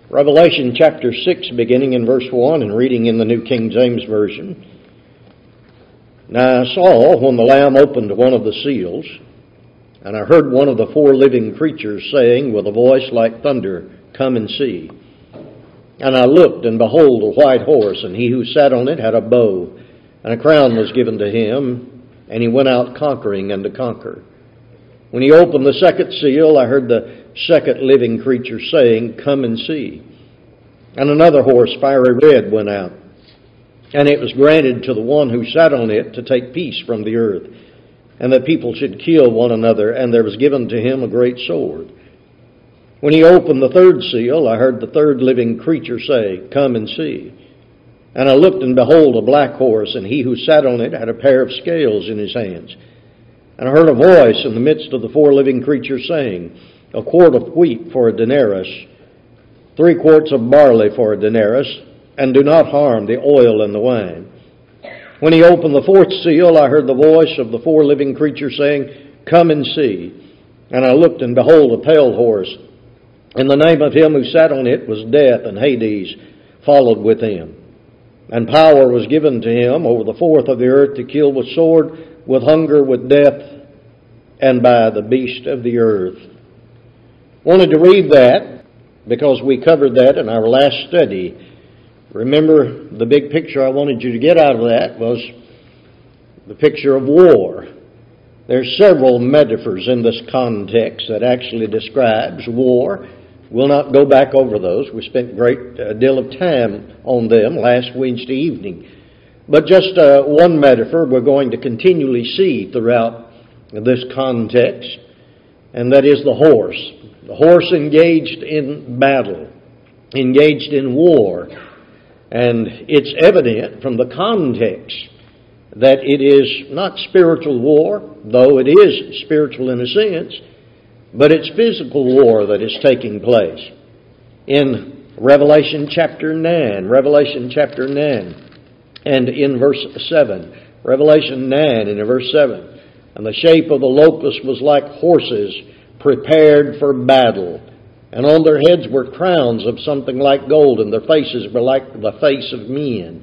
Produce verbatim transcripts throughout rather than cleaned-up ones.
Revelation chapter six, beginning in verse one and reading in the New King James Version. Now I saw when the Lamb opened one of the seals, and I heard one of the four living creatures saying with a voice like thunder, "Come and see." And I looked, and behold, a white horse, and he who sat on it had a bow, and a crown was given to him, and he went out conquering and to conquer. When he opened the second seal, I heard the second living creature saying, "Come and see." And another horse, fiery red, went out, and it was granted to the one who sat on it to take peace from the earth, and that people should kill one another, and there was given to him a great sword. When he opened the third seal, I heard the third living creature say, "Come and see." And I looked, and behold, a black horse, and he who sat on it had a pair of scales in his hands. And I heard a voice in the midst of the four living creatures saying, "A quart of wheat for a denarius, three quarts of barley for a denarius, and do not harm the oil and the wine." When he opened the fourth seal, I heard the voice of the four living creatures saying, "Come and see." And I looked, and behold, a pale horse, and the name of him who sat on it was Death, and Hades followed with him. And power was given to him over the fourth of the earth to kill with sword, with hunger, with death, and by the beast of the earth. Wanted to read that because we covered that in our last study. Remember, the big picture I wanted you to get out of that was the picture of war. There's several metaphors in this context that actually describes war. We'll not go back over those. We spent a great uh, deal of time on them last Wednesday evening. But just uh, one metaphor we're going to continually see throughout this context, and that is the horse. The horse engaged in battle, engaged in war. And it's evident from the context that it is not spiritual war, though it is spiritual in a sense, but it's physical war that is taking place. In Revelation chapter nine, Revelation chapter nine, and in verse seven, Revelation nine and in verse seven, "And the shape of the locust was like horses prepared for battle, and on their heads were crowns of something like gold, and their faces were like the face of men."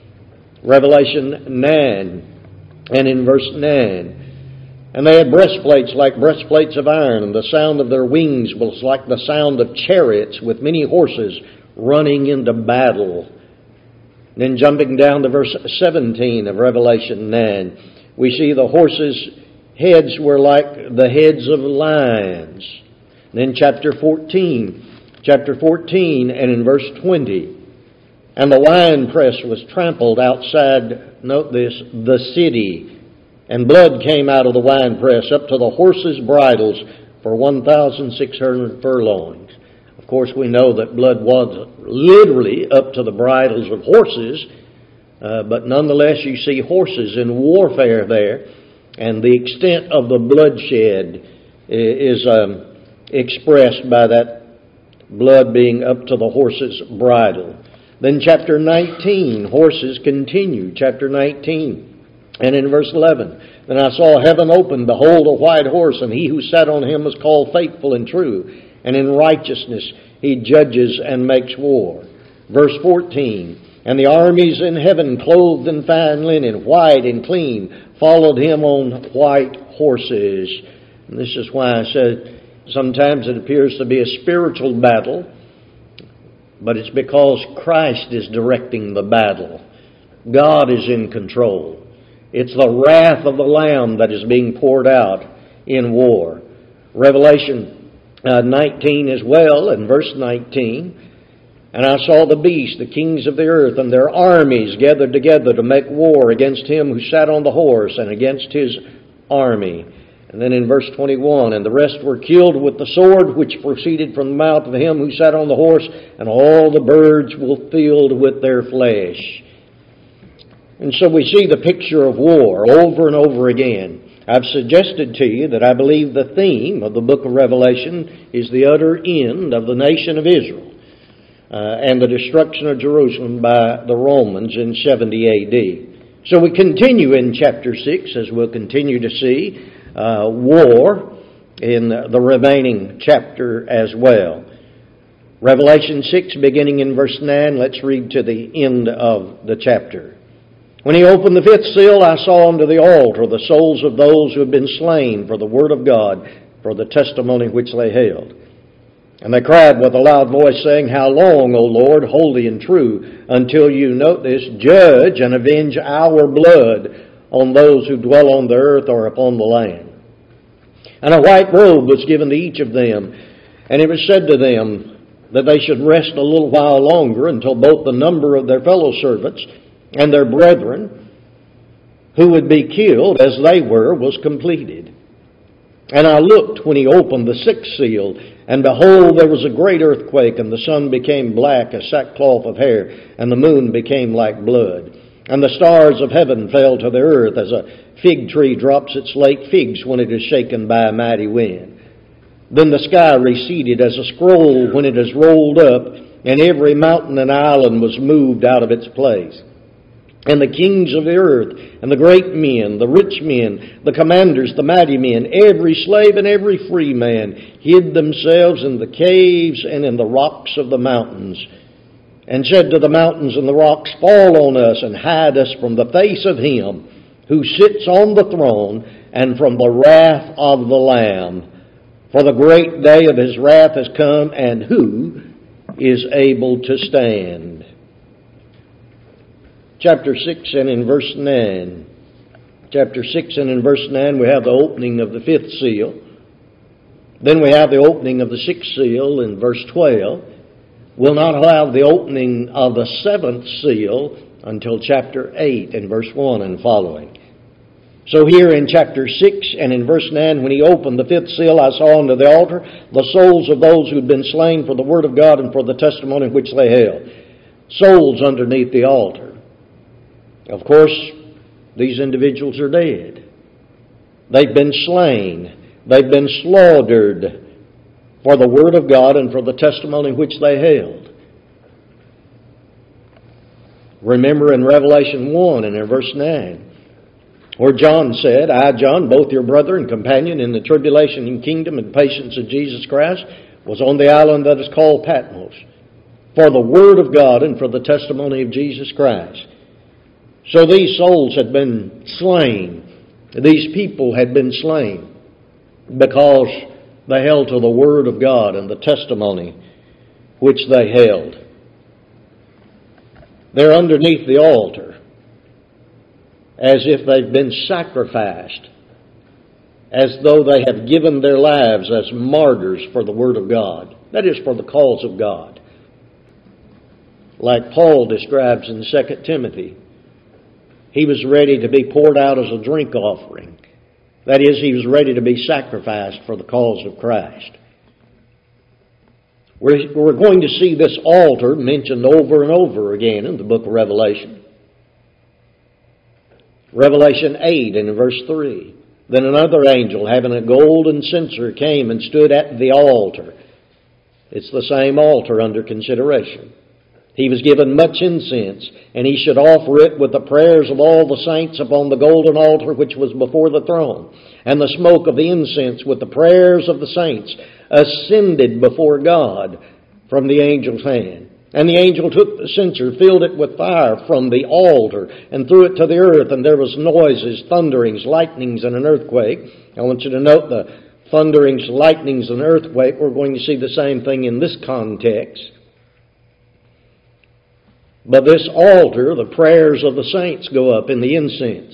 Revelation nine and in verse nine, "And they had breastplates like breastplates of iron, and the sound of their wings was like the sound of chariots with many horses running into battle." Then jumping down to verse seventeen of Revelation nine, we see the horses' heads were like the heads of lions. Then chapter fourteen, chapter fourteen and in verse twenty, "And the winepress was trampled outside," note this, "the city, and blood came out of the winepress up to the horses' bridles for one thousand six hundred furlongs." Of course, we know that blood was literally up to the bridles of horses, uh, but nonetheless you see horses in warfare there, and the extent of the bloodshed is um, expressed by that blood being up to the horse's bridle. Then chapter nineteen, horses continue, chapter nineteen. And in verse eleven, "Then I saw heaven open, behold a white horse, and he who sat on him was called Faithful and True, and in righteousness he judges and makes war." Verse fourteen, "And the armies in heaven, clothed in fine linen, white and clean, followed him on white horses." And this is why I said sometimes it appears to be a spiritual battle, but it's because Christ is directing the battle. God is in control. It's the wrath of the Lamb that is being poured out in war. Revelation uh, nineteen as well, in verse nineteen, "And I saw the beast, the kings of the earth, and their armies gathered together to make war against him who sat on the horse and against his army." And then in verse twenty-one, "And the rest were killed with the sword which proceeded from the mouth of him who sat on the horse, and all the birds were filled with their flesh." And so we see the picture of war over and over again. I've suggested to you that I believe the theme of the book of Revelation is the utter end of the nation of Israel uh, and the destruction of Jerusalem by the Romans in seventy A D. So we continue in chapter six, as we'll continue to see uh, war in the remaining chapter as well. Revelation six, beginning in verse nine, let's read to the end of the chapter. When he opened the fifth seal, I saw under the altar the souls of those who had been slain for the word of God, for the testimony which they held. And they cried with a loud voice, saying, How long, O Lord, holy and true, until you, note this, judge and avenge our blood on those who dwell on the earth or upon the land? And a white robe was given to each of them, and it was said to them that they should rest a little while longer until both the number of their fellow servants and their brethren who would be killed as they were was completed. And I looked when he opened the sixth seal, and behold, there was a great earthquake, and the sun became black as sackcloth of hair, and the moon became like blood. And the stars of heaven fell to the earth as a fig tree drops its late figs when it is shaken by a mighty wind. Then the sky receded as a scroll when it is rolled up, and every mountain and island was moved out of its place. And the kings of the earth, and the great men, the rich men, the commanders, the mighty men, every slave and every free man, hid themselves in the caves and in the rocks of the mountains, and said to the mountains and the rocks, Fall on us and hide us from the face of him who sits on the throne and from the wrath of the Lamb. For the great day of his wrath has come, and who is able to stand? Chapter six and in verse nine. Chapter six and in verse nine we have the opening of the fifth seal. Then we have the opening of the sixth seal in verse twelve. We'll not have the opening of the seventh seal until chapter eight and verse one and following. So here in chapter six and in verse nine, when he opened the fifth seal, I saw under the altar the souls of those who had been slain for the word of God and for the testimony which they held. Souls underneath the altar. Of course, these individuals are dead. They've been slain. They've been slaughtered for the word of God and for the testimony which they held. Remember in Revelation one and in verse nine, where John said, I, John, both your brother and companion in the tribulation and kingdom and patience of Jesus Christ, was on the island that is called Patmos, for the word of God and for the testimony of Jesus Christ. So these souls had been slain. These people had been slain because they held to the word of God and the testimony which they held. They're underneath the altar as if they've been sacrificed, as though they have given their lives as martyrs for the word of God. That is, for the cause of God. Like Paul describes in Second Timothy, he was ready to be poured out as a drink offering. That is, he was ready to be sacrificed for the cause of Christ. We're, we're going to see this altar mentioned over and over again in the book of Revelation. Revelation eight and verse three. Then another angel, having a golden censer, came and stood at the altar. It's the same altar under consideration. He was given much incense, and he should offer it with the prayers of all the saints upon the golden altar which was before the throne. And the smoke of the incense with the prayers of the saints ascended before God from the angel's hand. And the angel took the censer, filled it with fire from the altar, and threw it to the earth, and there was noises, thunderings, lightnings, and an earthquake. I want you to note the thunderings, lightnings, and earthquake. We're going to see the same thing in this context. But this altar, the prayers of the saints go up in the incense.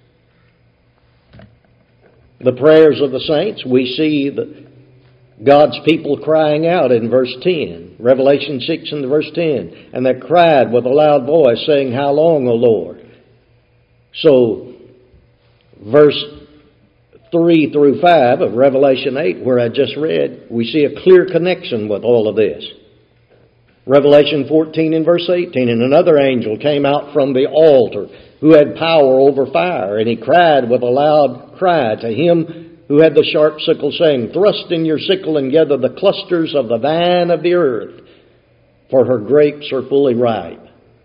The prayers of the saints, we see the, God's people crying out in verse ten. Revelation six and verse ten. And they cried with a loud voice, saying, How long, O Lord? So, verse three through five of Revelation eight, where I just read, we see a clear connection with all of this. Revelation fourteen and verse eighteen, and another angel came out from the altar who had power over fire, and he cried with a loud cry to him who had the sharp sickle, saying, Thrust in your sickle and gather the clusters of the vine of the earth, for her grapes are fully ripe.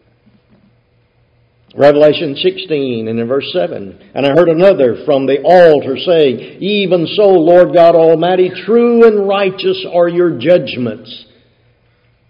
Revelation sixteen and in verse seven, and I heard another from the altar saying, Even so, Lord God Almighty, true and righteous are your judgments.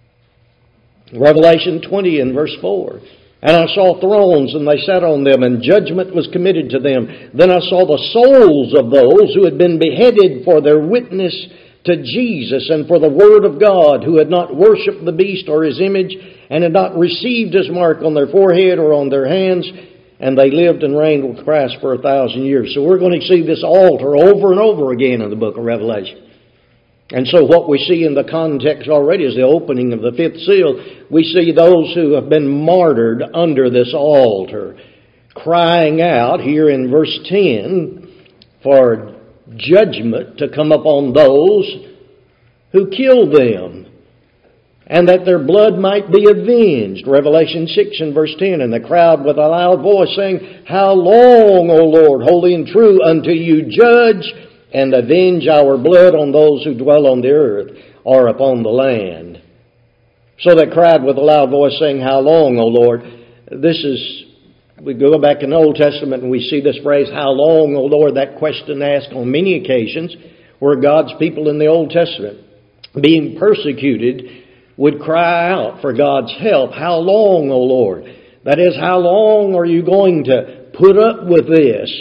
Revelation twenty and verse four. And I saw thrones, and they sat on them, and judgment was committed to them. Then I saw the souls of those who had been beheaded for their witness to Jesus and for the word of God, who had not worshipped the beast or his image, and had not received his mark on their forehead or on their hands, and they lived and reigned with Christ for a thousand years. So we're going to see this altar over and over again in the book of Revelation. And so what we see in the context already is the opening of the fifth seal. We see those who have been martyred under this altar, crying out here in verse ten for judgment to come upon those who killed them, and that their blood might be avenged. Revelation six and verse ten, and the crowd with a loud voice saying, How long, O Lord, holy and true, until you judge and avenge our blood on those who dwell on the earth or upon the land? So they cried with a loud voice saying, How long, O Lord? This is, we go back in the Old Testament and we see this phrase, How long, O Lord? That question asked on many occasions where God's people in the Old Testament, being persecuted, would cry out for God's help. How long, O Lord? That is, how long are you going to put up with this?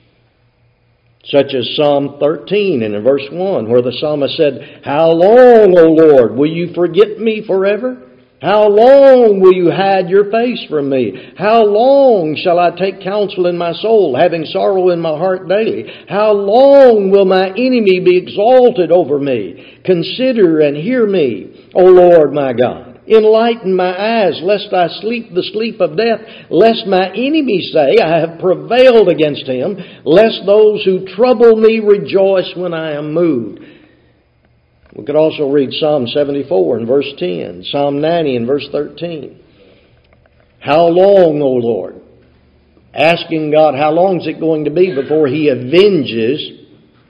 Such as Psalm thirteen and in verse one, where the psalmist said, How long, O Lord, will you forget me forever? How long will you hide your face from me? How long shall I take counsel in my soul, having sorrow in my heart daily? How long will my enemy be exalted over me? Consider and hear me, O Lord my God. Enlighten my eyes, lest I sleep the sleep of death, lest my enemies say, I have prevailed against him, lest those who trouble me rejoice when I am moved. We could also read Psalm seventy-four and verse ten, Psalm ninety and verse thirteen. How long, O Lord? Asking God, how long is it going to be before He avenges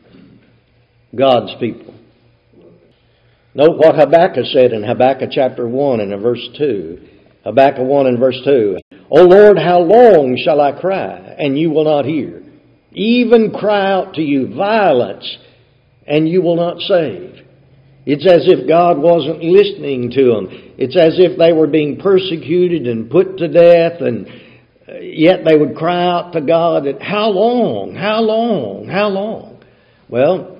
God's people? Note what Habakkuk said in Habakkuk chapter one and in verse two. Habakkuk one and verse two. O Lord, how long shall I cry, and you will not hear? Even cry out to you violence, and you will not save. It's as if God wasn't listening to them. It's as if they were being persecuted and put to death, and yet they would cry out to God, that, how long, how long, how long? Well,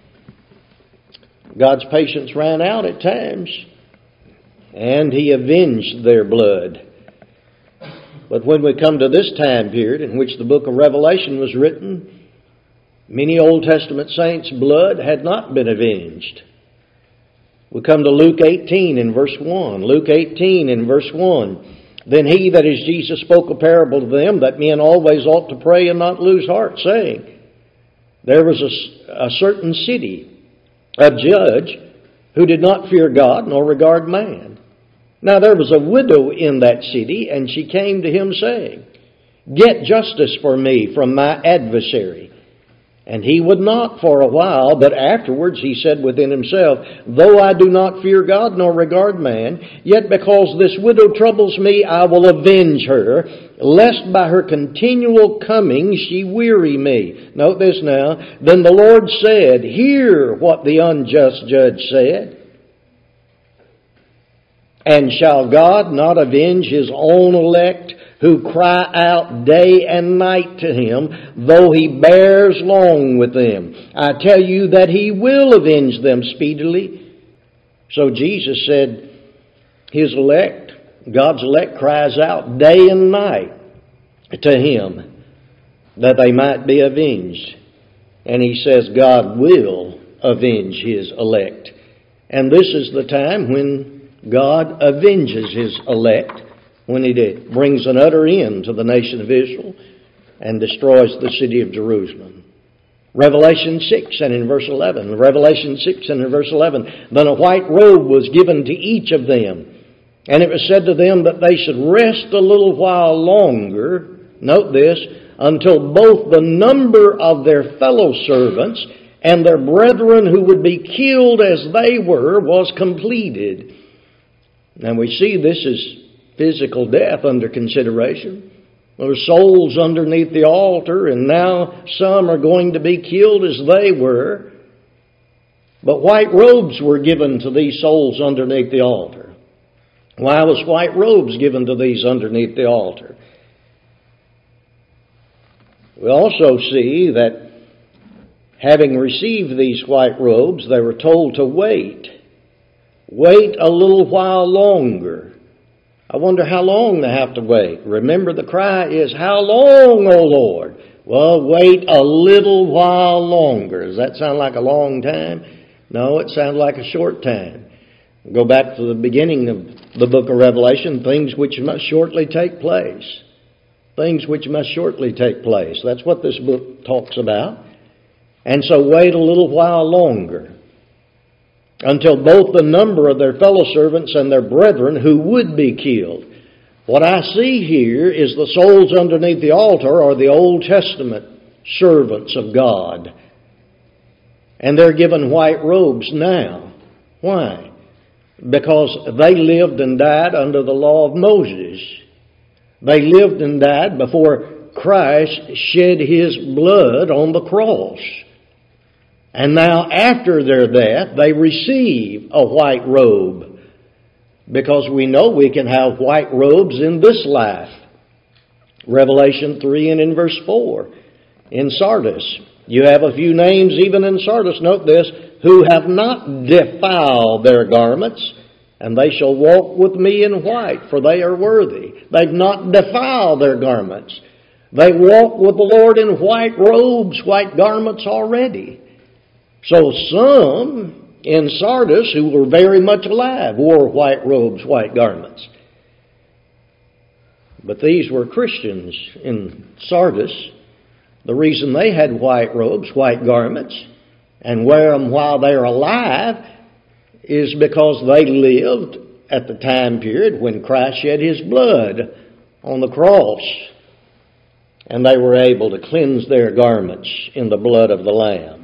God's patience ran out at times, and He avenged their blood. But when we come to this time period in which the book of Revelation was written, many Old Testament saints' blood had not been avenged. We come to Luke eighteen in verse one. Luke eighteen in verse one. Then he, that is Jesus, spoke a parable to them, that men always ought to pray and not lose heart, saying, There was a, a certain city, a judge, who did not fear God nor regard man. Now there was a widow in that city, and she came to him, saying, Get justice for me from my adversary. And he would not for a while, but afterwards he said within himself, Though I do not fear God nor regard man, yet because this widow troubles me, I will avenge her, lest by her continual coming she weary me. Note this now. Then the Lord said, Hear what the unjust judge said. And shall God not avenge His own elect, who cry out day and night to Him, though He bears long with them? I tell you that He will avenge them speedily. So Jesus said, His elect, God's elect, cries out day and night to Him, that they might be avenged. And He says God will avenge His elect. And this is the time when God avenges His elect, when He brings an utter end to the nation of Israel and destroys the city of Jerusalem. Revelation six and in verse eleven. Revelation six and in verse eleven. Then a white robe was given to each of them, and it was said to them that they should rest a little while longer, note this, until both the number of their fellow servants and their brethren who would be killed as they were was completed. And we see this is physical death under consideration. There were souls underneath the altar, and now some are going to be killed as they were. But white robes were given to these souls underneath the altar. Why was white robes given to these underneath the altar? We also see that having received these white robes, they were told to wait. Wait a little while longer. I wonder how long they have to wait. Remember, the cry is, "How long, O Lord?" Well, wait a little while longer. Does that sound like a long time? No, it sounds like a short time. Go back to the beginning of the book of Revelation, things which must shortly take place. Things which must shortly take place. That's what this book talks about. And so wait a little while longer, until both the number of their fellow servants and their brethren who would be killed. What I see here is the souls underneath the altar are the Old Testament servants of God. And they're given white robes now. Why? Because they lived and died under the law of Moses. They lived and died before Christ shed His blood on the cross. And now after their death, they receive a white robe. Because we know we can have white robes in this life. Revelation three and in verse four. In Sardis, you have a few names even in Sardis, note this, who have not defiled their garments, and they shall walk with me in white, for they are worthy. They've not defiled their garments. They walk with the Lord in white robes, white garments already. So some in Sardis, who were very much alive, wore white robes, white garments. But these were Christians in Sardis. The reason they had white robes, white garments, and wear them while they're alive is because they lived at the time period when Christ shed His blood on the cross. And they were able to cleanse their garments in the blood of the Lamb.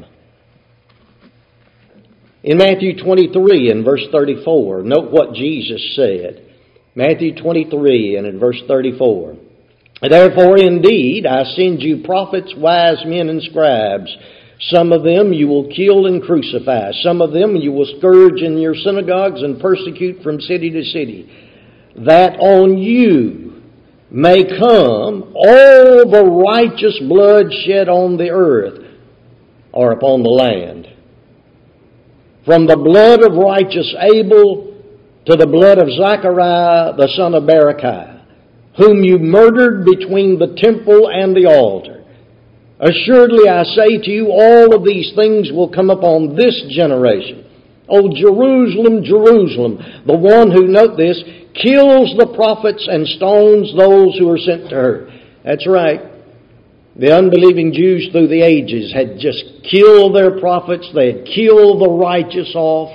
In Matthew twenty-three and verse thirty-four, note what Jesus said. Matthew twenty-three and in verse thirty-four. Therefore, indeed, I send you prophets, wise men, and scribes. Some of them you will kill and crucify. Some of them you will scourge in your synagogues and persecute from city to city. That on you may come all the righteous blood shed on the earth or upon the land. From the blood of righteous Abel to the blood of Zechariah, the son of Berechiah, whom you murdered between the temple and the altar. Assuredly I say to you, all of these things will come upon this generation. O Jerusalem, Jerusalem, the one who, note this, kills the prophets and stones those who are sent to her. That's right. The unbelieving Jews through the ages had just killed their prophets. They had killed the righteous off.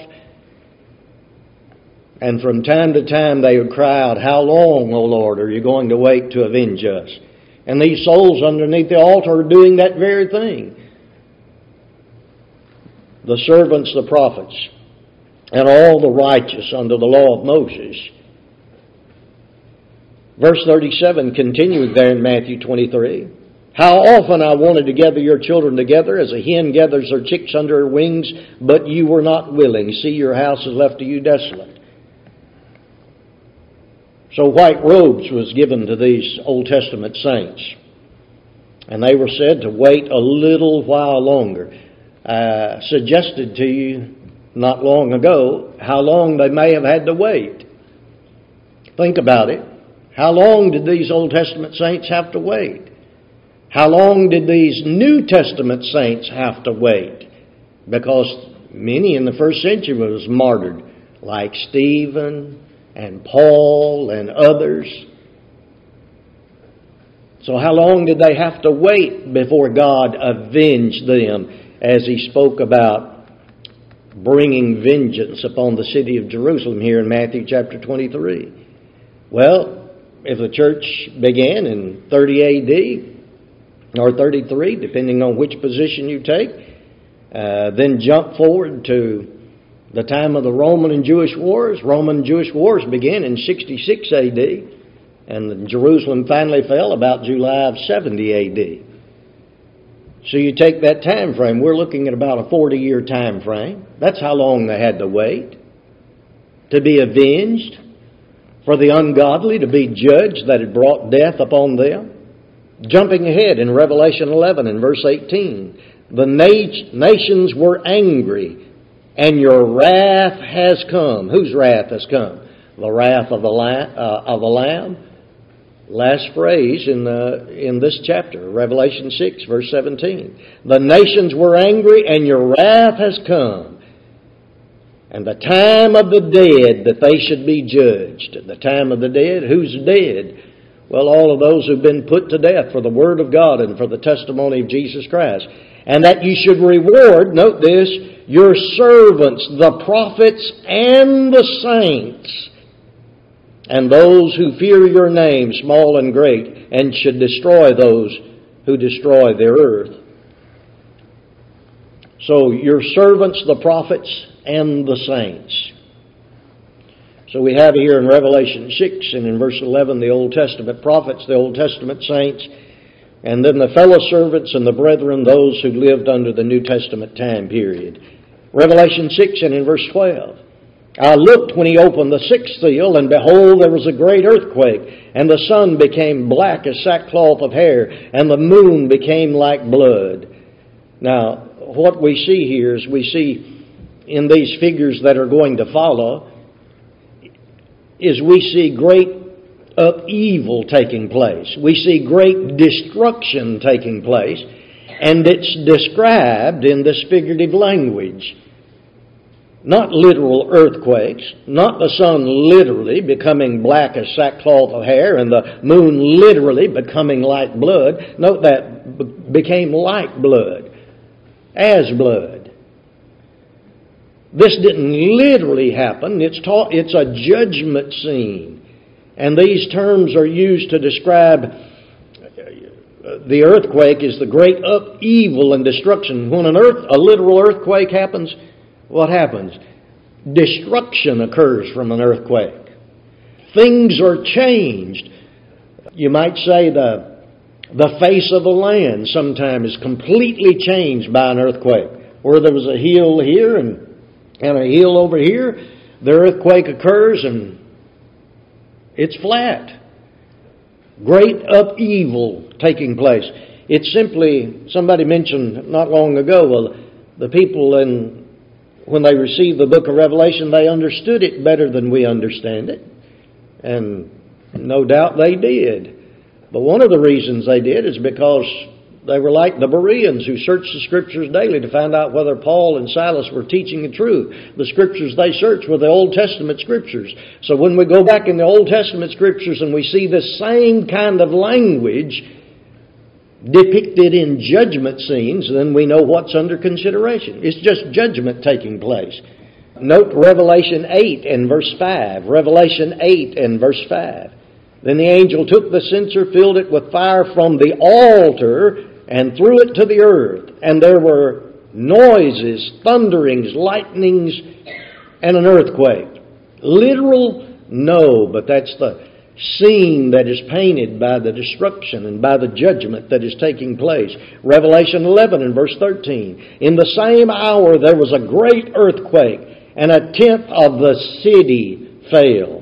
And from time to time they would cry out, "How long, O Lord, are you going to wait to avenge us?" And these souls underneath the altar are doing that very thing. The servants, the prophets, and all the righteous under the law of Moses. Verse thirty-seven continued there in Matthew twenty-three. How often I wanted to gather your children together as a hen gathers her chicks under her wings, but you were not willing. See, your house is left to you desolate. So white robes was given to these Old Testament saints. And they were said to wait a little while longer. I suggested to you not long ago how long they may have had to wait. Think about it. How long did these Old Testament saints have to wait? How long did these New Testament saints have to wait? Because many in the first century was martyred, like Stephen and Paul and others. So how long did they have to wait before God avenged them, as He spoke about bringing vengeance upon the city of Jerusalem here in Matthew chapter twenty-three? Well, if the church began in thirty A D, or thirty-three, depending on which position you take, uh, then jump forward to the time of the Roman and Jewish wars. Roman and Jewish wars began in sixty-six A D, and Jerusalem finally fell about July of seventy A D. So you take that time frame, we're looking at about a forty-year time frame. That's how long they had to wait to be avenged. for the ungodly to be judged that had brought death upon them. Jumping ahead in Revelation eleven and verse eighteen, the na- nations were angry, and your wrath has come. Whose wrath has come? The wrath of the, la- uh, of the Lamb. Last phrase in the, in this chapter, Revelation six, verse seventeen. The nations were angry, and your wrath has come. And the time of the dead that they should be judged. The time of the dead? Who's dead? Well, all of those who've been put to death for the Word of God and for the testimony of Jesus Christ. And that you should reward, note this, your servants, the prophets and the saints, and those who fear your name, small and great, and should destroy those who destroy their earth. So your servants, the prophets, and the saints. So we have here in Revelation six and in verse eleven the Old Testament prophets, the Old Testament saints, and then the fellow servants and the brethren, those who lived under the New Testament time period. Revelation six and in verse twelve. I looked when he opened the sixth seal, and behold, there was a great earthquake, and the sun became black as sackcloth of hair, and the moon became like blood. Now, what we see here is we see in these figures that are going to follow, is we see great upheaval taking place. We see great destruction taking place, and it's described in this figurative language. Not literal earthquakes, not the sun literally becoming black as sackcloth of hair and the moon literally becoming like blood. Note that, b- became like blood, as blood. This didn't literally happen. It's taught, it's a judgment scene. And these terms are used to describe the earthquake as the great upheaval and destruction. When an earth, a literal earthquake happens, what happens? Destruction occurs from an earthquake. Things are changed. You might say the, the face of the land sometimes is completely changed by an earthquake. Where there was a hill here and, and a hill over here, the earthquake occurs and it's flat. Great upheaval taking place. It's simply, somebody mentioned not long ago, well, the people in when they received the book of Revelation, they understood it better than we understand it. And no doubt they did. But one of the reasons they did is because they were like the Bereans who searched the Scriptures daily to find out whether Paul and Silas were teaching the truth. The Scriptures they searched were the Old Testament Scriptures. So when we go back in the Old Testament Scriptures and we see the same kind of language depicted in judgment scenes, then we know what's under consideration. It's just judgment taking place. Note Revelation eight and verse five. Revelation eight and verse five. Then the angel took the censer, filled it with fire from the altar, and threw it to the earth. And there were noises, thunderings, lightnings, and an earthquake. Literal? No, but that's the scene that is painted by the destruction and by the judgment that is taking place. Revelation eleven and verse thirteen. In the same hour there was a great earthquake, and a tenth of the city fell.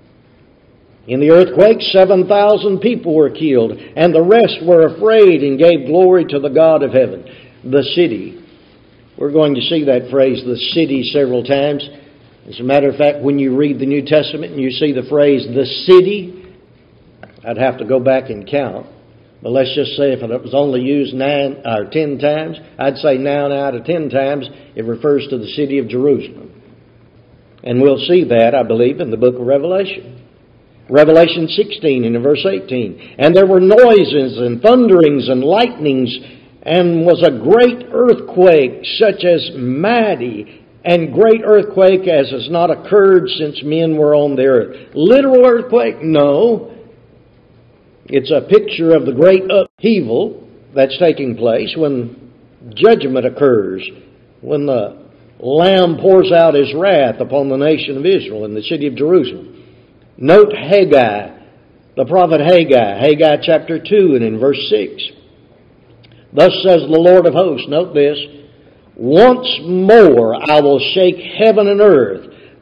In the earthquake, seven thousand people were killed, and the rest were afraid and gave glory to the God of heaven. The city. We're going to see that phrase, the city, several times. As a matter of fact, when you read the New Testament and you see the phrase, the city, I'd have to go back and count. But let's just say if it was only used nine or ten times, I'd say nine out of ten times it refers to the city of Jerusalem. And we'll see that, I believe, in the book of Revelation. Revelation sixteen and in verse eighteen. And there were noises and thunderings and lightnings, and was a great earthquake, such as mighty and great earthquake as has not occurred since men were on the earth. Literal earthquake? No. It's a picture of the great upheaval that's taking place when judgment occurs, when the Lamb pours out His wrath upon the nation of Israel in the city of Jerusalem. Note Haggai, the prophet Haggai, Haggai chapter two and in verse six. Thus says the Lord of hosts, note this, once more I will shake heaven and earth,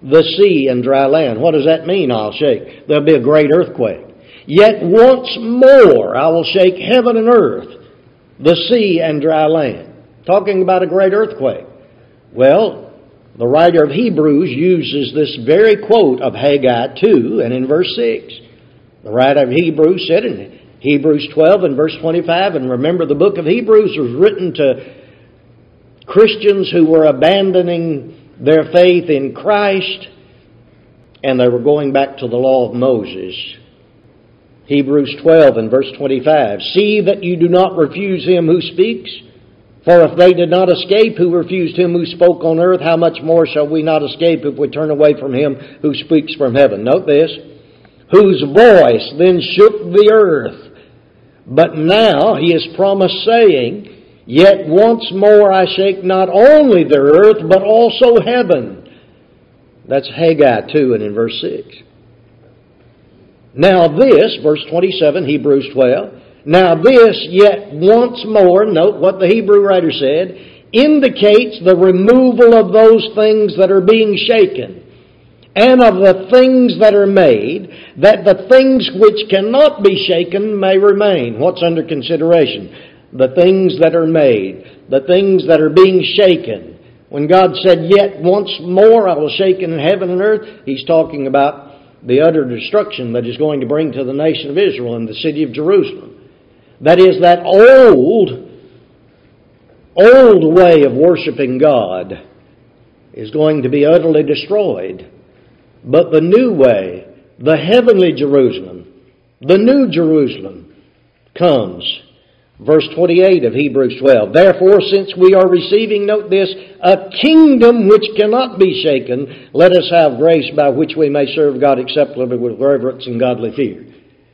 the sea and dry land. What does that mean, I'll shake? There'll be a great earthquake. Yet once more I will shake heaven and earth, the sea and dry land. Talking about a great earthquake. Well, the writer of Hebrews uses this very quote of Haggai two and in verse six. The writer of Hebrews said in Hebrews twelve and verse twenty-five, and remember the book of Hebrews was written to Christians who were abandoning their faith in Christ and they were going back to the law of Moses. Hebrews twelve and verse twenty-five, see that you do not refuse him who speaks. For if they did not escape who refused him who spoke on earth, how much more shall we not escape if we turn away from him who speaks from heaven? Note this. Whose voice then shook the earth. But now he is promised, saying, yet once more I shake not only the earth, but also heaven. That's Haggai two and in verse six. Now this, verse twenty-seven, Hebrews twelve, now this yet once more, note what the Hebrew writer said, indicates the removal of those things that are being shaken, and of the things that are made, that the things which cannot be shaken may remain. What's under consideration? The things that are made, the things that are being shaken. When God said, yet once more I will shake in heaven and earth, He's talking about the utter destruction that is going to bring to the nation of Israel and the city of Jerusalem. That is, that old, old way of worshiping God is going to be utterly destroyed. But the new way, the heavenly Jerusalem, the new Jerusalem comes. Verse twenty-eight of Hebrews twelve, therefore, since we are receiving, note this, a kingdom which cannot be shaken, let us have grace by which we may serve God acceptably with reverence and godly fear.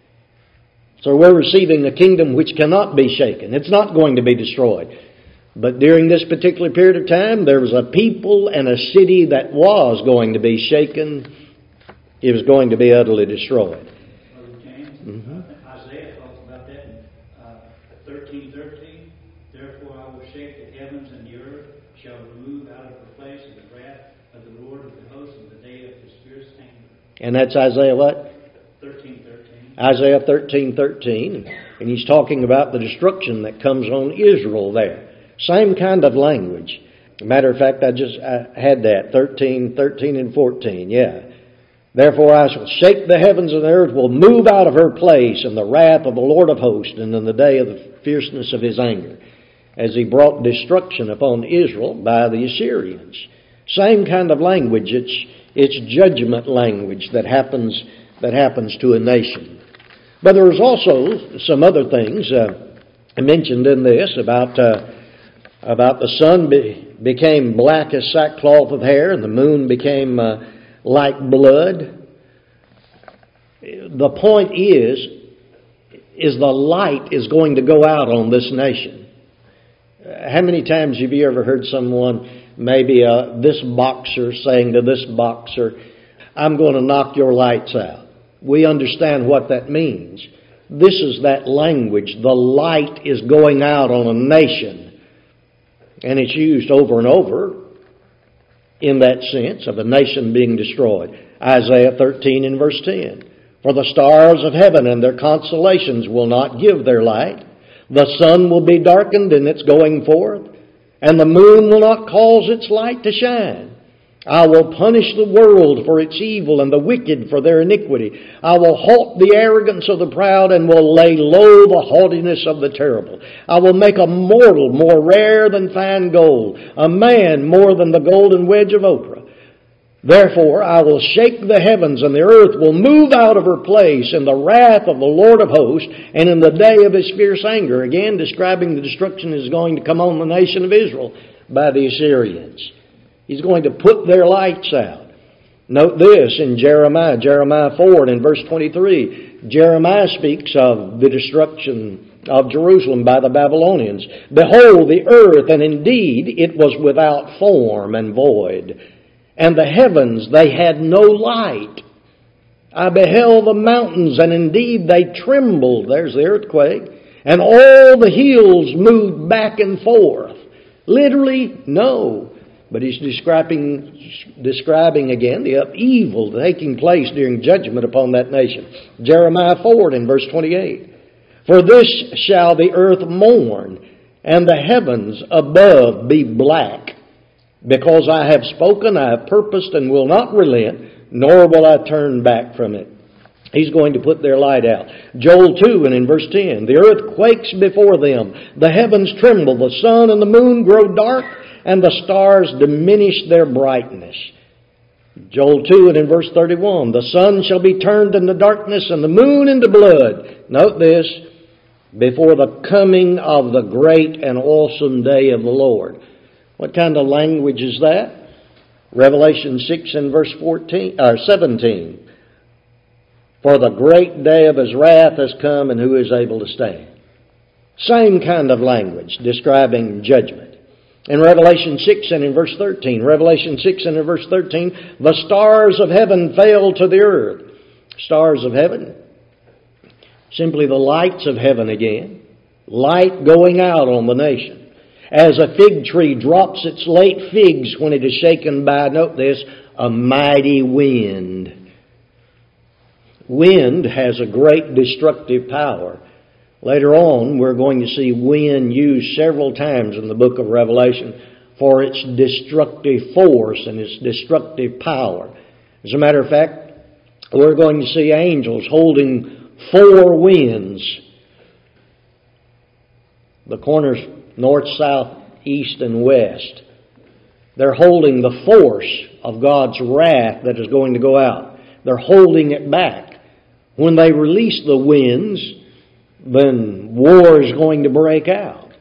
So we're receiving a kingdom which cannot be shaken. It's not going to be destroyed. But during this particular period of time, there was a people and a city that was going to be shaken. It was going to be utterly destroyed. Brother James, mm-hmm. uh, Isaiah talks about that in uh, thirteen thirteen. Therefore I will shake the heavens and the earth shall remove out of the place of the wrath of the Lord of the hosts in the day of his fierce anger. And that's Isaiah what? thirteen thirteen. Isaiah thirteen thirteen. And he's talking about the destruction that comes on Israel there. Same kind of language. Matter of fact, I just I had that, thirteen, thirteen and fourteen, yeah. Therefore I shall shake the heavens and the earth will move out of her place in the wrath of the Lord of hosts and in the day of the fierceness of his anger, as he brought destruction upon Israel by the Assyrians. Same kind of language. It's it's judgment language that happens that happens to a nation. But there's also some other things uh, mentioned in this about uh, about the sun be, became black as sackcloth of hair, and the moon became uh, like blood. The point is, is the light is going to go out on this nation. How many times have you ever heard someone, maybe uh, this boxer saying to this boxer, I'm going to knock your lights out? We understand what that means. This is that language. The light is going out on a nation. And it's used over and over in that sense of a nation being destroyed. Isaiah thirteen and verse ten. For the stars of heaven and their constellations will not give their light. The sun will be darkened in its going forth, and the moon will not cause its light to shine. I will punish the world for its evil and the wicked for their iniquity. I will halt the arrogance of the proud and will lay low the haughtiness of the terrible. I will make a mortal more rare than fine gold, a man more than the golden wedge of Oprah. Therefore I will shake the heavens, and the earth will move out of her place in the wrath of the Lord of hosts and in the day of his fierce anger. Again, describing the destruction that is going to come on the nation of Israel by the Assyrians. He's going to put their lights out. Note this in Jeremiah, Jeremiah four and in verse twenty-three. Jeremiah speaks of the destruction of Jerusalem by the Babylonians. Behold the earth, and indeed it was without form and void. And the heavens, they had no light. I beheld the mountains, and indeed they trembled. There's the earthquake. And all the hills moved back and forth. Literally, no. But he's describing, describing again the upheaval taking place during judgment upon that nation. Jeremiah four in verse twenty-eight. For this shall the earth mourn, and the heavens above be black. Because I have spoken, I have purposed, and will not relent, nor will I turn back from it. He's going to put their light out. Joel two and in verse ten. The earth quakes before them. The heavens tremble. The sun and the moon grow dark, and the stars diminish their brightness. Joel two and in verse thirty-one. The sun shall be turned into darkness, and the moon into blood. Note this. Before the coming of the great and awesome day of the Lord. What kind of language is that? Revelation six and verse fourteen or seventeen. For the great day of his wrath has come, and who is able to stand? Same kind of language describing judgment. In Revelation six and in verse thirteen, Revelation six and in verse thirteen, the stars of heaven fell to the earth. Stars of heaven, simply the lights of heaven again. Light going out on the nation. As a fig tree drops its late figs when it is shaken by, note this, a mighty wind. Wind has a great destructive power. Later on, we're going to see wind used several times in the book of Revelation for its destructive force and its destructive power. As a matter of fact, we're going to see angels holding four winds. The corners north, south, east, and west. They're holding the force of God's wrath that is going to go out. They're holding it back. When they release the winds, then war is going to break out.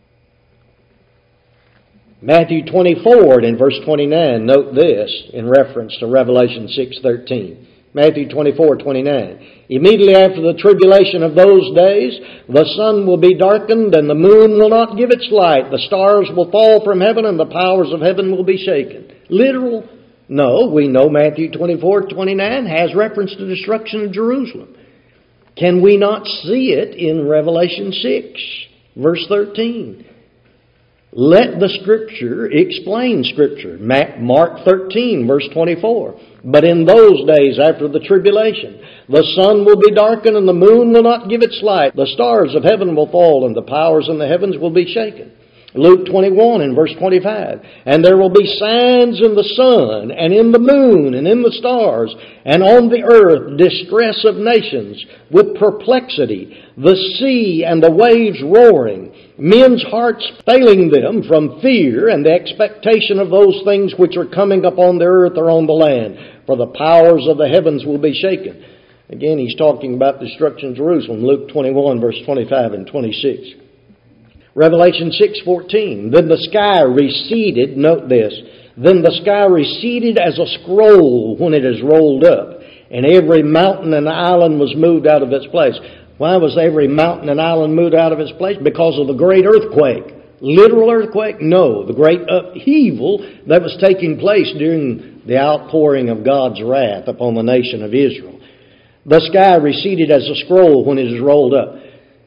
Matthew twenty-four and in verse twenty-nine, note this in reference to Revelation six thirteen. Matthew twenty-four twenty-nine. Immediately after the tribulation of those days, the sun will be darkened, and the moon will not give its light. The stars will fall from heaven, and the powers of heaven will be shaken. Literal? No, we know Matthew twenty-four twenty-nine has reference to the destruction of Jerusalem. Can we not see it in Revelation six, verse thirteen? Let the Scripture explain Scripture. Mark thirteen, verse twenty-four. But in those days after the tribulation, the sun will be darkened and the moon will not give its light. The stars of heaven will fall and the powers in the heavens will be shaken. Luke twenty-one and verse twenty-five. And there will be signs in the sun and in the moon and in the stars and on the earth distress of nations with perplexity, the sea and the waves roaring, men's hearts failing them from fear and the expectation of those things which are coming upon the earth or on the land. For the powers of the heavens will be shaken. Again, he's talking about the destruction of Jerusalem. Luke twenty-one verse twenty-five and twenty-six. Revelation six fourteen. Then the sky receded, note this, then the sky receded as a scroll when it is rolled up, and every mountain and island was moved out of its place. Why was every mountain and island moved out of its place? Because of the great earthquake. Literal earthquake? No. The great upheaval that was taking place during the outpouring of God's wrath upon the nation of Israel. The sky receded as a scroll when it is rolled up.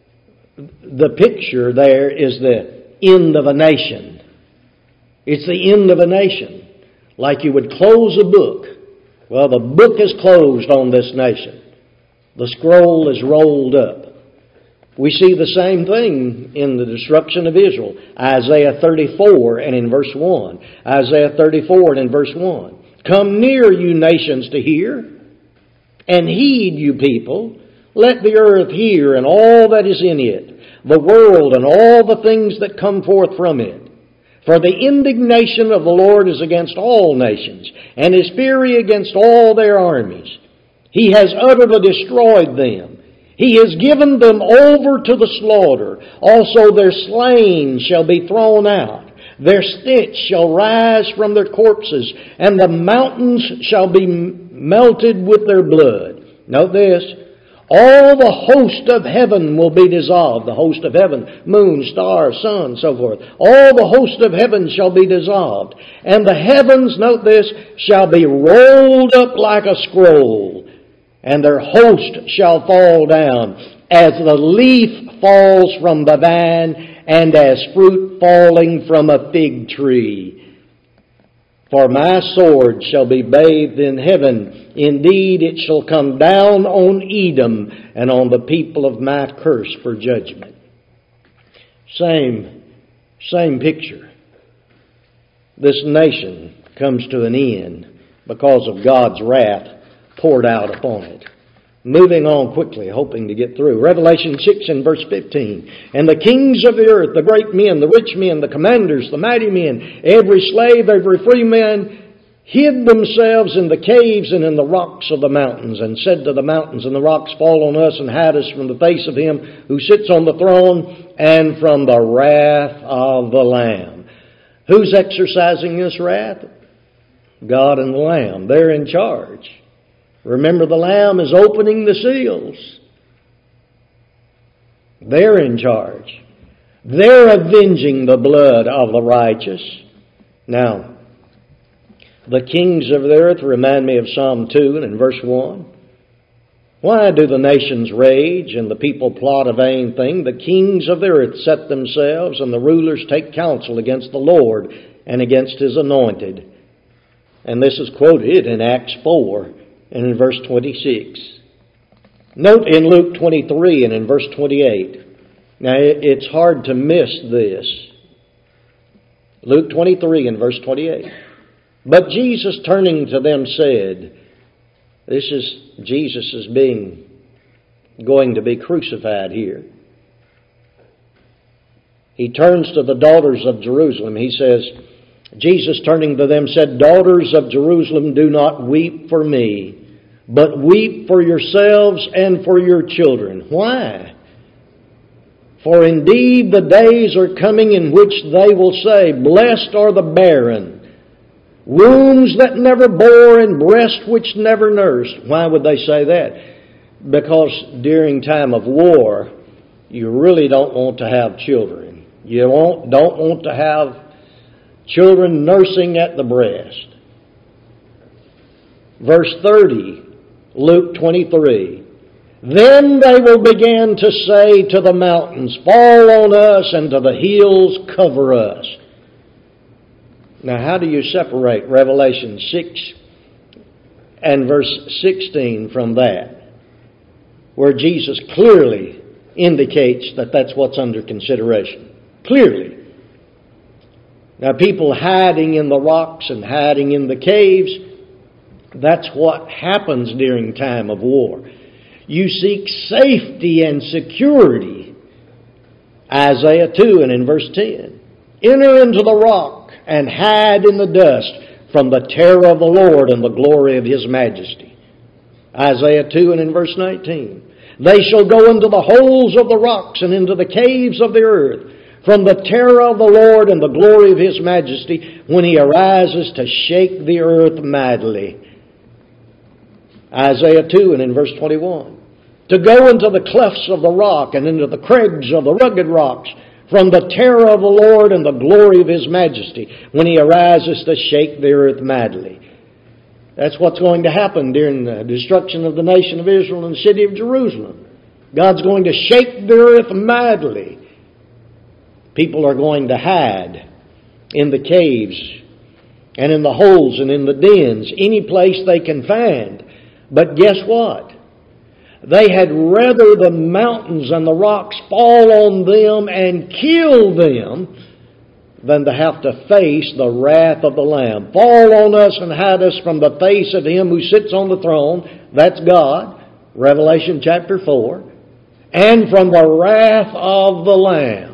The picture there is the end of a nation. It's the end of a nation. Like you would close a book. Well, the book is closed on this nation. The scroll is rolled up. We see the same thing in the destruction of Israel. Isaiah thirty-four and in verse one. Isaiah thirty-four and in verse one. Come near, you nations, to hear, and heed, you people. Let the earth hear and all that is in it, the world and all the things that come forth from it. For the indignation of the Lord is against all nations, and his fury against all their armies. He has utterly destroyed them. He has given them over to the slaughter. Also their slain shall be thrown out. Their stench shall rise from their corpses, and the mountains shall be melted with their blood. Note this. All the host of heaven will be dissolved. The host of heaven, moon, stars, sun, so forth. All the host of heaven shall be dissolved. And the heavens, note this, shall be rolled up like a scroll. And their host shall fall down as the leaf falls from the vine and as fruit falling from a fig tree. For my sword shall be bathed in heaven. Indeed, it shall come down on Edom and on the people of my curse for judgment. Same, same picture. This nation comes to an end because of God's wrath poured out upon it. Moving on quickly, hoping to get through. Revelation six and verse fifteen. And the kings of the earth, the great men, the rich men, the commanders, the mighty men, every slave, every free man, hid themselves in the caves and in the rocks of the mountains, and said to the mountains and the rocks, Fall on us and hide us from the face of him who sits on the throne and from the wrath of the Lamb. Who's exercising this wrath? God and the Lamb. They're in charge. Remember, the Lamb is opening the seals. They're in charge. They're avenging the blood of the righteous. Now, the kings of the earth remind me of Psalm two and in verse one. Why do the nations rage and the people plot a vain thing? The kings of the earth set themselves and the rulers take counsel against the Lord and against His anointed. And this is quoted in Acts four. And in verse twenty-six. Note in Luke twenty-three and in verse twenty-eight. Now it's hard to miss this. Luke twenty-three and verse twenty-eight. But Jesus turning to them said, this is, Jesus is being, going to be crucified here. He turns to the daughters of Jerusalem. He says, Jesus turning to them said, Daughters of Jerusalem, do not weep for me, but weep for yourselves and for your children. Why? For indeed the days are coming in which they will say, Blessed are the barren, wombs that never bore and breasts which never nursed. Why would they say that? Because during time of war, you really don't want to have children. You don't want to have children nursing at the breast. Verse thirty, Luke twenty-three. Then they will begin to say to the mountains, Fall on us, and to the hills cover us. Now how do you separate Revelation six and verse sixteen from that? Where Jesus clearly indicates that that's what's under consideration. Clearly. Now, people hiding in the rocks and hiding in the caves, that's what happens during time of war. You seek safety and security. Isaiah two and in verse ten. Enter into the rock and hide in the dust from the terror of the Lord and the glory of His majesty. Isaiah two and in verse nineteen. They shall go into the holes of the rocks and into the caves of the earth, from the terror of the Lord and the glory of His majesty, when He arises to shake the earth mightily. Isaiah two and in verse twenty-one. To go into the clefts of the rock and into the crags of the rugged rocks, from the terror of the Lord and the glory of His majesty, when He arises to shake the earth mightily. That's what's going to happen during the destruction of the nation of Israel and the city of Jerusalem. God's going to shake the earth mightily. People are going to hide in the caves and in the holes and in the dens, any place they can find. But guess what? They had rather the mountains and the rocks fall on them and kill them than to have to face the wrath of the Lamb. Fall on us and hide us from the face of Him who sits on the throne. That's God. Revelation chapter four. And from the wrath of the Lamb.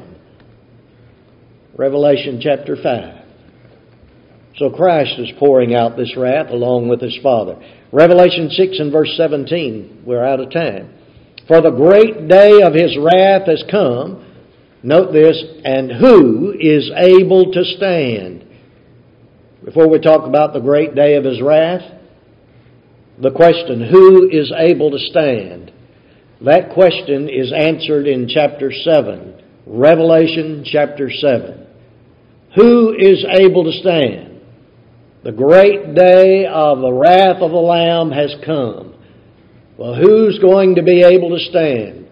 Revelation chapter five. So Christ is pouring out this wrath along with His Father. Revelation six and verse seventeen. We're out of time. For the great day of His wrath has come. Note this. And who is able to stand? Before we talk about the great day of His wrath, the question, who is able to stand? That question is answered in chapter seven. Revelation chapter seven. Who is able to stand? The great day of the wrath of the Lamb has come. Well, who's going to be able to stand?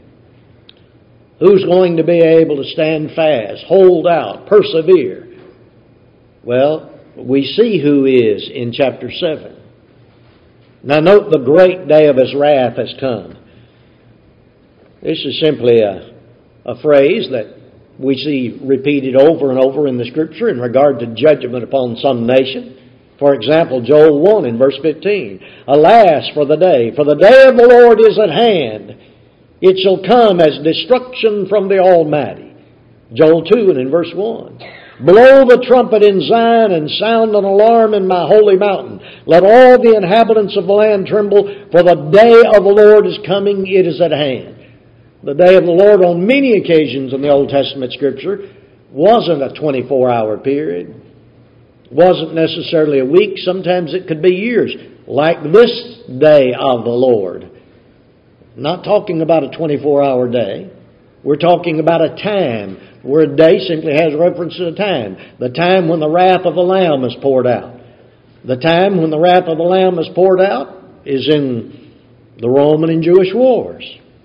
Who's going to be able to stand fast, hold out, persevere? Well, we see who is in chapter seven. Now note, the great day of his wrath has come. This is simply a, a phrase that we see repeated over and over in the Scripture in regard to judgment upon some nation. For example, Joel one in verse fifteen. Alas for the day, for the day of the Lord is at hand. It shall come as destruction from the Almighty. Joel two and in verse one. Blow the trumpet in Zion and sound an alarm in my holy mountain. Let all the inhabitants of the land tremble, for the day of the Lord is coming, it is at hand. The day of the Lord on many occasions in the Old Testament Scripture wasn't a twenty-four hour period. Wasn't necessarily a week. Sometimes it could be years. Like this day of the Lord. Not talking about a twenty-four hour day. We're talking about a time. The word day simply has reference to the time. The time when the wrath of the Lamb is poured out. The time when the wrath of the Lamb is poured out is in the Roman and Jewish wars.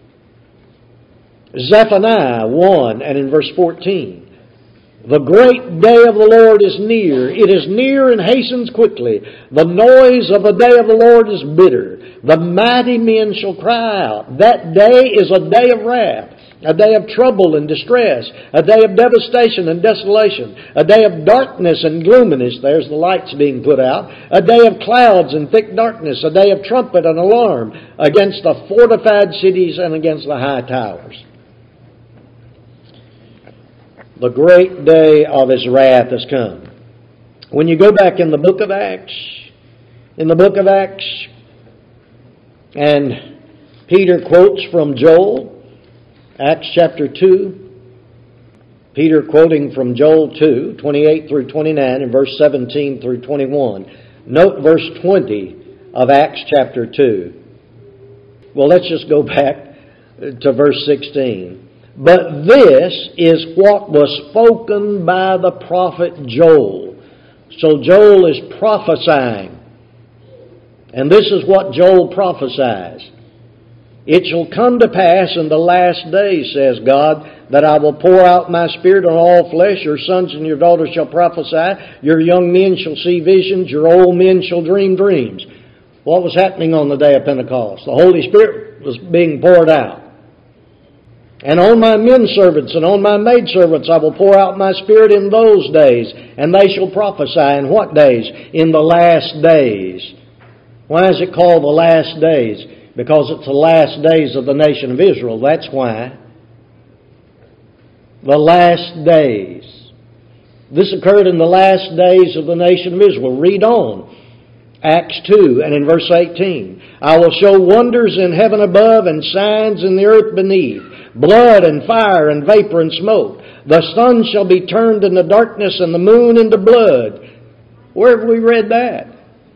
Zephaniah one and in verse fourteen. The great day of the Lord is near. It is near and hastens quickly. The noise of the day of the Lord is bitter. The mighty men shall cry out. That day is a day of wrath, a day of trouble and distress, a day of devastation and desolation, a day of darkness and gloominess. There's the lights being put out. A day of clouds and thick darkness, a day of trumpet and alarm against the fortified cities and against the high towers. The great day of his wrath has come. When you go back in the book of Acts, in the book of Acts, and Peter quotes from Joel, Acts chapter two, Peter quoting from Joel two, twenty-eight through twenty-nine, and verse seventeen through twenty-one. Note verse twenty of Acts chapter two. Well, let's just go back to verse sixteen. But this is what was spoken by the prophet Joel. So Joel is prophesying. And this is what Joel prophesies. It shall come to pass in the last days, says God, that I will pour out my Spirit on all flesh. Your sons and your daughters shall prophesy. Your young men shall see visions. Your old men shall dream dreams. What was happening on the day of Pentecost? The Holy Spirit was being poured out. And on my men servants and on my maid servants I will pour out my Spirit in those days, and they shall prophesy. In what days? In the last days. Why is it called the last days? Because it's the last days of the nation of Israel. That's why. The last days. This occurred in the last days of the nation of Israel. Read on. Acts two and in verse eighteen. I will show wonders in heaven above and signs in the earth beneath. Blood and fire and vapor and smoke. The sun shall be turned into darkness and the moon into blood. Where have we read that?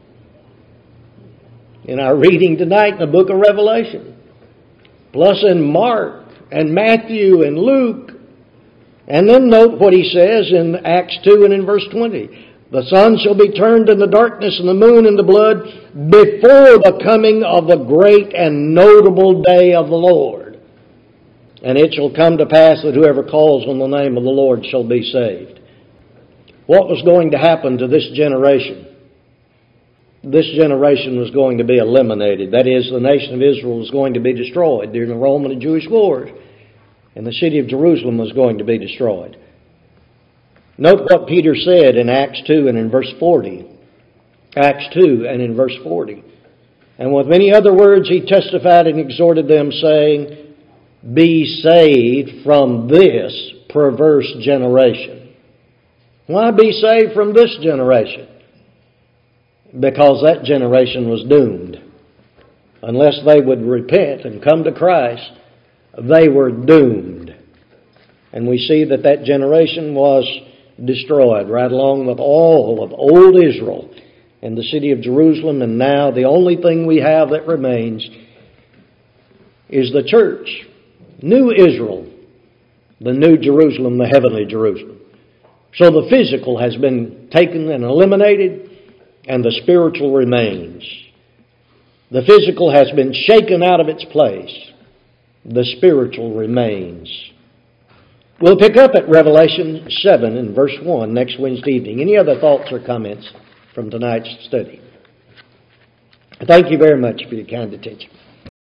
In our reading tonight in the book of Revelation. Plus in Mark and Matthew and Luke. And then note what he says in Acts two and in verse twenty. The sun shall be turned into darkness and the moon into blood before the coming of the great and notable day of the Lord. And it shall come to pass that whoever calls on the name of the Lord shall be saved. What was going to happen to this generation? This generation was going to be eliminated. That is, the nation of Israel was going to be destroyed during the Roman and Jewish wars. And the city of Jerusalem was going to be destroyed. Note what Peter said in Acts two and in verse forty. Acts two and in verse forty. And with many other words he testified and exhorted them, saying, be saved from this perverse generation. Why be saved from this generation? Because that generation was doomed. Unless they would repent and come to Christ, they were doomed. And we see that that generation was destroyed right along with all of old Israel and the city of Jerusalem. And now the only thing we have that remains is the church. New Israel, the new Jerusalem, the heavenly Jerusalem. So the physical has been taken and eliminated, and the spiritual remains. The physical has been shaken out of its place. The spiritual remains. We'll pick up at Revelation seven and verse one next Wednesday evening. Any other thoughts or comments from tonight's study? Thank you very much for your kind attention.